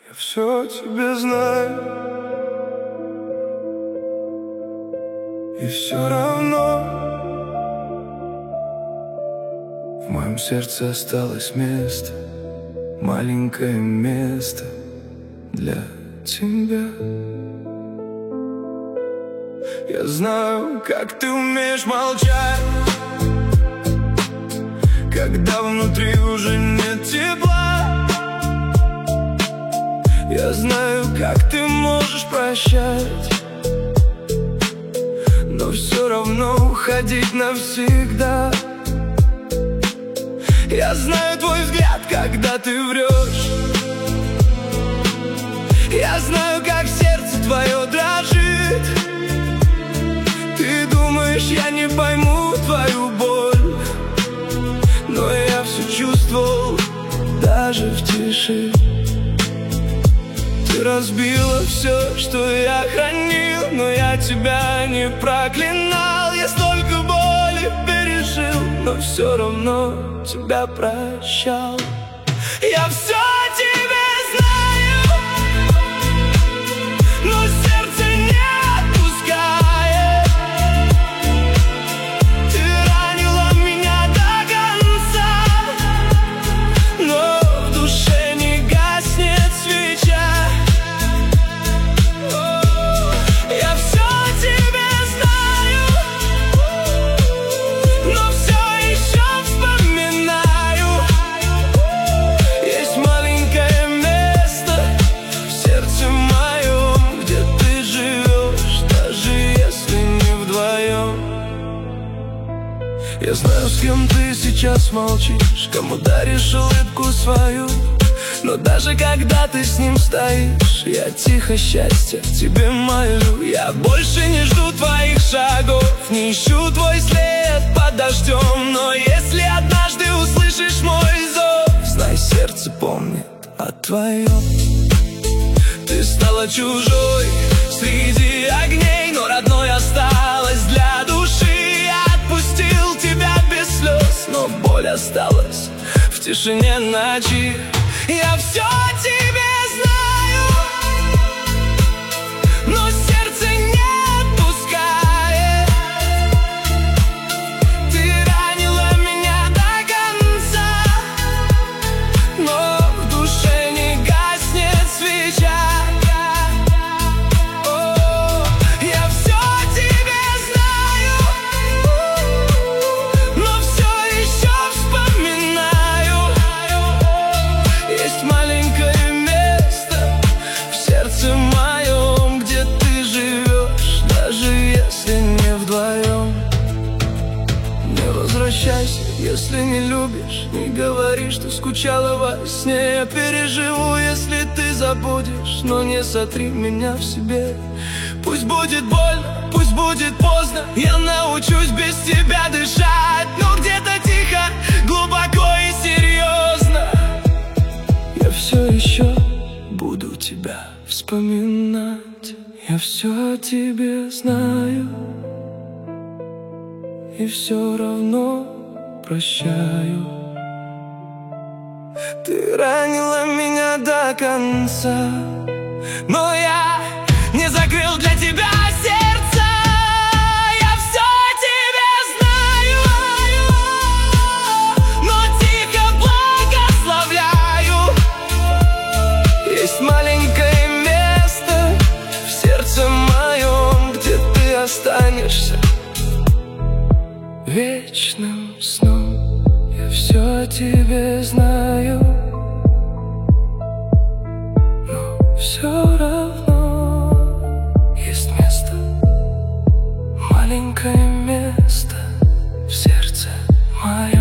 Я все о тебе знаю, и все равно в моем сердце осталось место, маленькое место для тебя. Я знаю, как ты умеешь молчать, когда внутри уже нет тепла. Я знаю, как ты можешь прощать, но все равно уходить навсегда. Я знаю твой взгляд, когда ты врешь. Я знаю, как сердце твое дрожит. Ты думаешь, я не пойму твою боль, но я все чувствовал, даже в тиши. Ты разбила все, что я хранил, но я тебя не проклинал. Я столько боли пережил, но все равно тебя прощал. Я все о тебе знаю, но сердце не отпускает. Ты ранила меня до конца, но в душе не гаснет свеча. Я все о тебе знаю, но все еще вспоминаю. Есть маленькое место в сердце моем, где ты живешь, даже если не вдвоем. Я знаю, с кем ты сейчас молчишь, кому даришь улыбку свою, но даже когда ты с ним стоишь, я тихо счастье тебе молю. Я больше не жду твоих шагов, не ищу твой след под дождем, но если однажды услышишь мой зов, знай, сердце помнит о твоем. Ты стала чужой среди огней, но родной осталась для души. Я отпустил тебя без слез, но боль осталась в тишине ночи. Я все о тебе знаю, но сердце не отпускает. Ты ранила меня до конца, но в душе не гаснет свеча. Я все о тебе знаю, но все еще вспоминаю. Есть маленькое место в сердце моем, где ты живешь, даже если не вдвоем. Не возвращайся, если не любишь, не говори, что скучала во сне. Я переживу, если ты забудешь, но не сотри меня в себе. Пусть будет больно, пусть будет поздно, я научусь без тебя дышать, но где-то тихо, глубоко и серьезно я все еще буду тебя вспоминать. Я все о тебе знаю, и все равно прощаю. Ты ранила меня до конца, но я не закрыл для тебя сердце. Я все о тебе знаю, но тихо благословляю. Есть маленькое место в сердце моем, где ты останешься вечным сном. Я все о тебе знаю, но все равно есть место, маленькое место в сердце моем.